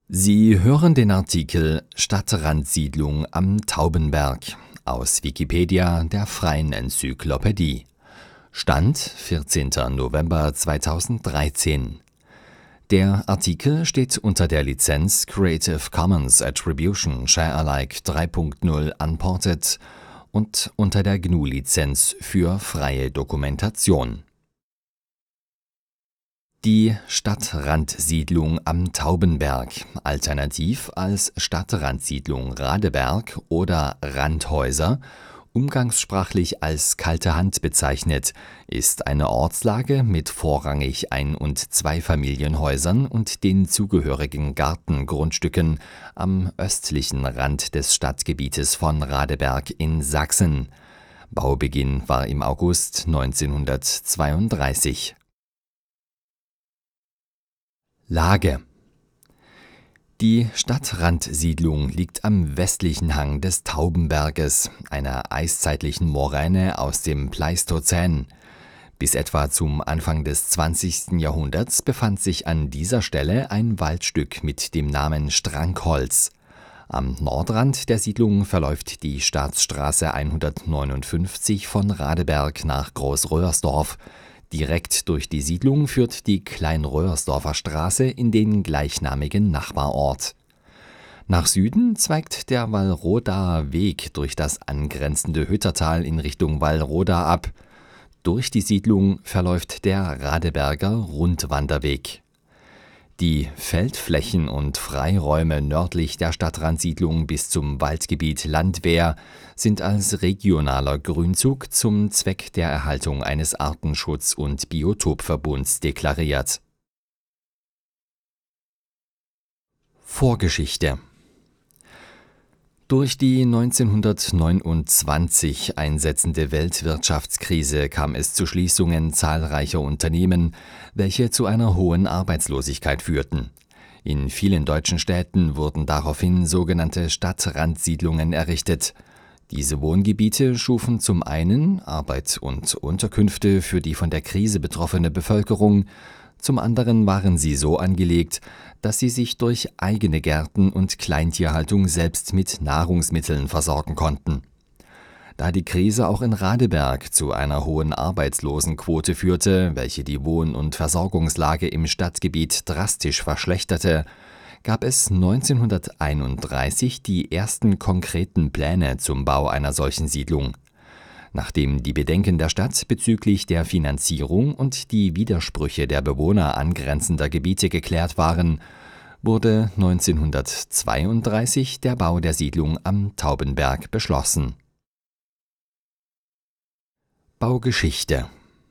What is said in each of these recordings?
Sie hören den Artikel Stadtrandsiedlung am Taubenberg, aus Wikipedia, der freien Enzyklopädie. Stand 14. November 2013. Der Artikel steht unter der Lizenz Creative Commons Attribution Share Alike 3.0 Unported und unter der GNU-Lizenz für freie Dokumentation. Die Stadtrandsiedlung am Taubenberg, alternativ als Stadtrandsiedlung Radeberg oder Randhäuser, umgangssprachlich als Kalte Hand bezeichnet, ist eine Ortslage mit vorrangig Ein- und Zweifamilienhäusern und den zugehörigen Gartengrundstücken am östlichen Rand des Stadtgebietes von Radeberg in Sachsen. Baubeginn war im August 1932. Lage: Die Stadtrandsiedlung liegt am westlichen Hang des Taubenberges, einer eiszeitlichen Moräne aus dem Pleistozän. Bis etwa zum Anfang des 20. Jahrhunderts befand sich an dieser Stelle ein Waldstück mit dem Namen Strankholz. Am Nordrand der Siedlung verläuft die Staatsstraße 159 von Radeberg nach Großröhrsdorf. Direkt durch die Siedlung führt die Kleinröhrsdorfer Straße in den gleichnamigen Nachbarort. Nach Süden zweigt der Wallrodaer Weg durch das angrenzende Hüttertal in Richtung Wallroda ab. Durch die Siedlung verläuft der Radeberger Rundwanderweg. Die Feldflächen und Freiräume nördlich der Stadtrandsiedlung bis zum Waldgebiet Landwehr sind als regionaler Grünzug zum Zweck der Erhaltung eines Artenschutz- und Biotopverbunds deklariert. Vorgeschichte: Durch die 1929 einsetzende Weltwirtschaftskrise kam es zu Schließungen zahlreicher Unternehmen, welche zu einer hohen Arbeitslosigkeit führten. In vielen deutschen Städten wurden daraufhin sogenannte Stadtrandsiedlungen errichtet. Diese Wohngebiete schufen zum einen Arbeit und Unterkünfte für die von der Krise betroffene Bevölkerung, zum anderen waren sie so angelegt, dass sie sich durch eigene Gärten und Kleintierhaltung selbst mit Nahrungsmitteln versorgen konnten. Da die Krise auch in Radeberg zu einer hohen Arbeitslosenquote führte, welche die Wohn- und Versorgungslage im Stadtgebiet drastisch verschlechterte, gab es 1931 die ersten konkreten Pläne zum Bau einer solchen Siedlung. Nachdem die Bedenken der Stadt bezüglich der Finanzierung und die Widersprüche der Bewohner angrenzender Gebiete geklärt waren, wurde 1932 der Bau der Siedlung am Taubenberg beschlossen. Baugeschichte: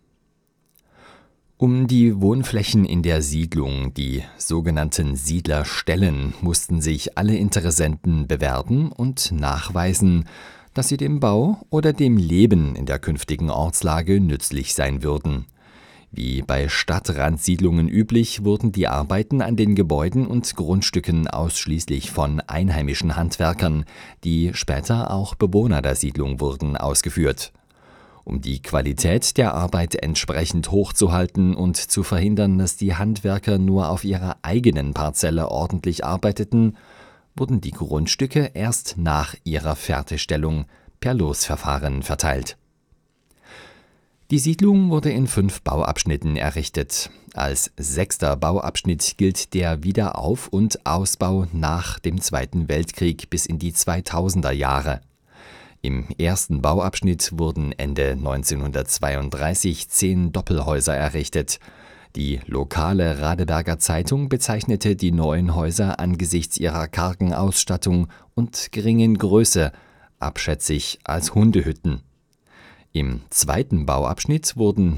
Um die Wohnflächen in der Siedlung, die sogenannten Siedlerstellen, mussten sich alle Interessenten bewerben und nachweisen, dass sie dem Bau oder dem Leben in der künftigen Ortslage nützlich sein würden. Wie bei Stadtrandsiedlungen üblich, wurden die Arbeiten an den Gebäuden und Grundstücken ausschließlich von einheimischen Handwerkern, die später auch Bewohner der Siedlung wurden, ausgeführt. Um die Qualität der Arbeit entsprechend hochzuhalten und zu verhindern, dass die Handwerker nur auf ihrer eigenen Parzelle ordentlich arbeiteten, wurden die Grundstücke erst nach ihrer Fertigstellung per Losverfahren verteilt. Die Siedlung wurde in 5 Bauabschnitten errichtet. Als 6. Bauabschnitt gilt der Wiederauf- und Ausbau nach dem Zweiten Weltkrieg bis in die 2000er Jahre. Im ersten Bauabschnitt wurden Ende 1932 10 Doppelhäuser errichtet. Die lokale Radeberger Zeitung bezeichnete die neuen Häuser angesichts ihrer kargen Ausstattung und geringen Größe abschätzig als Hundehütten. Im zweiten Bauabschnitt wurden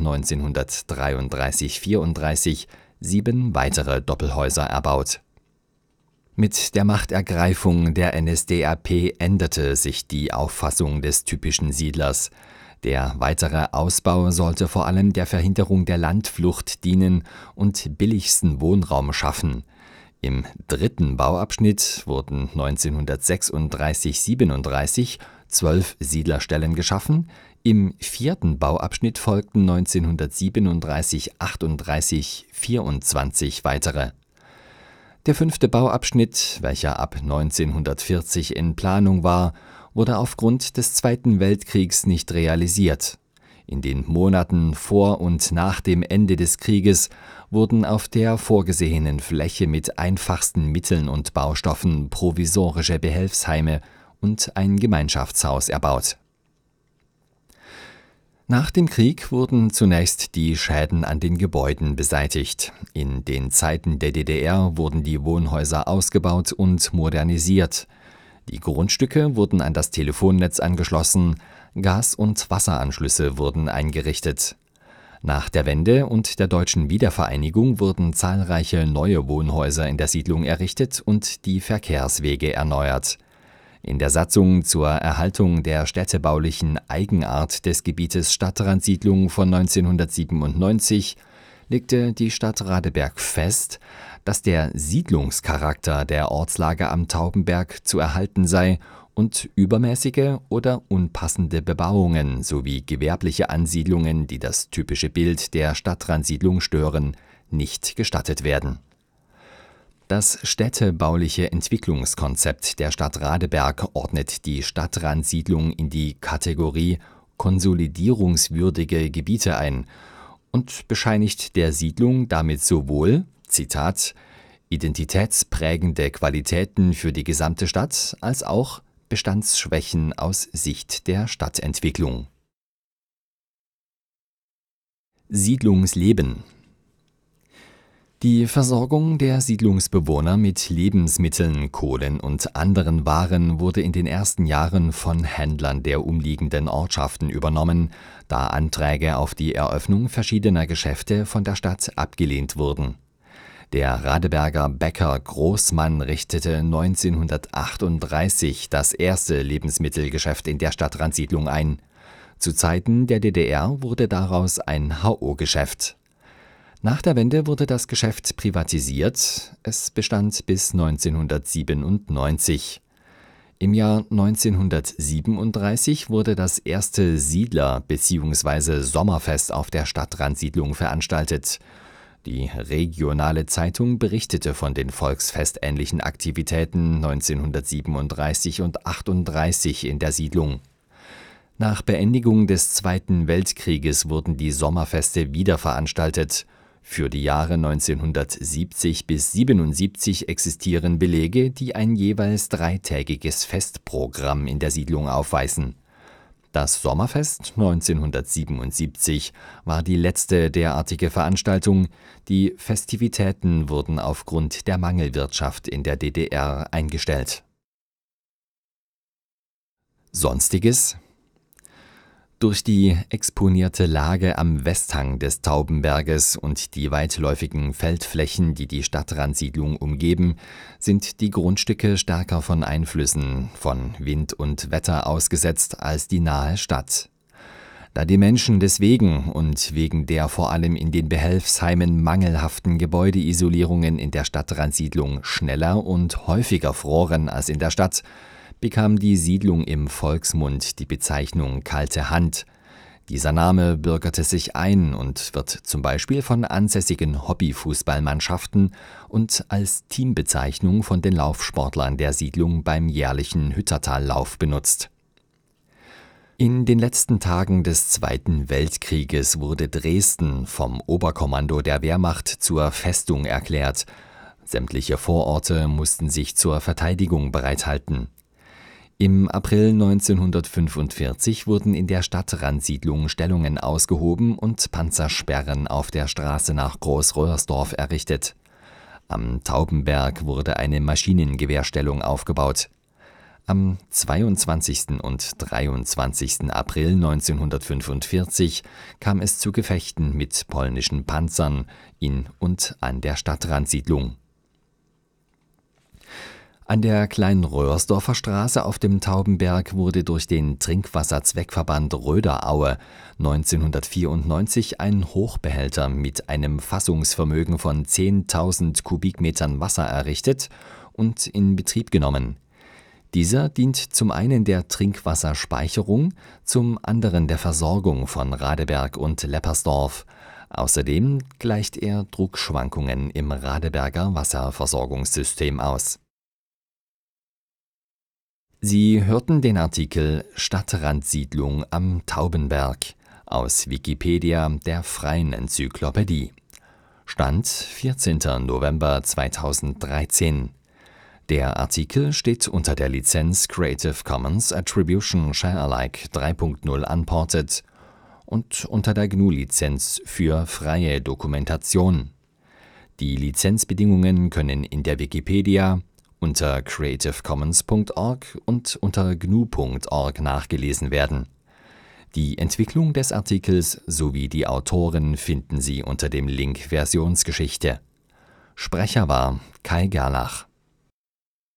1933/34 7 weitere Doppelhäuser erbaut. Mit der Machtergreifung der NSDAP änderte sich die Auffassung des typischen Siedlers. Der weitere Ausbau sollte vor allem der Verhinderung der Landflucht dienen und billigsten Wohnraum schaffen. Im dritten Bauabschnitt wurden 1936/37 12 Siedlerstellen geschaffen, im vierten Bauabschnitt folgten 1937/38 24 weitere. Der 5. Bauabschnitt, welcher ab 1940 in Planung war, wurde aufgrund des Zweiten Weltkriegs nicht realisiert. In den Monaten vor und nach dem Ende des Krieges wurden auf der vorgesehenen Fläche mit einfachsten Mitteln und Baustoffen provisorische Behelfsheime und ein Gemeinschaftshaus erbaut. Nach dem Krieg wurden zunächst die Schäden an den Gebäuden beseitigt. In den Zeiten der DDR wurden die Wohnhäuser ausgebaut und modernisiert. Die Grundstücke wurden an das Telefonnetz angeschlossen, Gas- und Wasseranschlüsse wurden eingerichtet. Nach der Wende und der deutschen Wiedervereinigung wurden zahlreiche neue Wohnhäuser in der Siedlung errichtet und die Verkehrswege erneuert. In der Satzung zur Erhaltung der städtebaulichen Eigenart des Gebietes Stadtrandsiedlung von 1997 legte die Stadt Radeberg fest, dass der Siedlungscharakter der Ortslage am Taubenberg zu erhalten sei und übermäßige oder unpassende Bebauungen sowie gewerbliche Ansiedlungen, die das typische Bild der Stadtrandsiedlung stören, nicht gestattet werden. Das städtebauliche Entwicklungskonzept der Stadt Radeberg ordnet die Stadtrandsiedlung in die Kategorie konsolidierungswürdige Gebiete ein und bescheinigt der Siedlung damit sowohl, Zitat, identitätsprägende Qualitäten für die gesamte Stadt als auch Bestandsschwächen aus Sicht der Stadtentwicklung. Siedlungsleben. Die Versorgung der Siedlungsbewohner mit Lebensmitteln, Kohlen und anderen Waren wurde in den ersten Jahren von Händlern der umliegenden Ortschaften übernommen, da Anträge auf die Eröffnung verschiedener Geschäfte von der Stadt abgelehnt wurden. Der Radeberger Bäcker Großmann richtete 1938 das erste Lebensmittelgeschäft in der Stadtrandsiedlung ein. Zu Zeiten der DDR wurde daraus ein HO-Geschäft. Nach der Wende wurde das Geschäft privatisiert, es bestand bis 1997. Im Jahr 1937 wurde das erste Siedler- bzw. Sommerfest auf der Stadtrandsiedlung veranstaltet. Die regionale Zeitung berichtete von den volksfestähnlichen Aktivitäten 1937 und 1938 in der Siedlung. Nach Beendigung des Zweiten Weltkrieges wurden die Sommerfeste wieder veranstaltet. Für die Jahre 1970 bis 1977 existieren Belege, die ein jeweils dreitägiges Festprogramm in der Siedlung aufweisen. Das Sommerfest 1977 war die letzte derartige Veranstaltung. Die Festivitäten wurden aufgrund der Mangelwirtschaft in der DDR eingestellt. Sonstiges. Durch die exponierte Lage am Westhang des Taubenberges und die weitläufigen Feldflächen, die die Stadtrandsiedlung umgeben, sind die Grundstücke stärker von Einflüssen von Wind und Wetter ausgesetzt als die nahe Stadt. Da die Menschen deswegen und wegen der vor allem in den Behelfsheimen mangelhaften Gebäudeisolierungen in der Stadtrandsiedlung schneller und häufiger froren als in der Stadt, bekam die Siedlung im Volksmund die Bezeichnung Kalte Hand. Dieser Name bürgerte sich ein und wird zum Beispiel von ansässigen Hobbyfußballmannschaften und als Teambezeichnung von den Laufsportlern der Siedlung beim jährlichen Hüttertallauf benutzt. In den letzten Tagen des Zweiten Weltkrieges wurde Dresden vom Oberkommando der Wehrmacht zur Festung erklärt. Sämtliche Vororte mussten sich zur Verteidigung bereithalten. Im April 1945 wurden in der Stadtrandsiedlung Stellungen ausgehoben und Panzersperren auf der Straße nach Großröhrsdorf errichtet. Am Taubenberg wurde eine Maschinengewehrstellung aufgebaut. Am 22. und 23. April 1945 kam es zu Gefechten mit polnischen Panzern in und an der Stadtrandsiedlung. An der kleinen Röhrsdorfer Straße auf dem Taubenberg wurde durch den Trinkwasserzweckverband Röderaue 1994 ein Hochbehälter mit einem Fassungsvermögen von 10.000 Kubikmetern Wasser errichtet und in Betrieb genommen. Dieser dient zum einen der Trinkwasserspeicherung, zum anderen der Versorgung von Radeberg und Leppersdorf. Außerdem gleicht er Druckschwankungen im Radeberger Wasserversorgungssystem aus. Sie hörten den Artikel Stadtrandsiedlung am Taubenberg, aus Wikipedia, der freien Enzyklopädie. Stand 14. November 2013. Der Artikel steht unter der Lizenz Creative Commons Attribution Share Alike 3.0 Unported und unter der GNU-Lizenz für freie Dokumentation. Die Lizenzbedingungen können in der Wikipedia unter creativecommons.org und unter gnu.org nachgelesen werden. Die Entwicklung des Artikels sowie die Autoren finden Sie unter dem Link Versionsgeschichte. Sprecher war Kai Gerlach.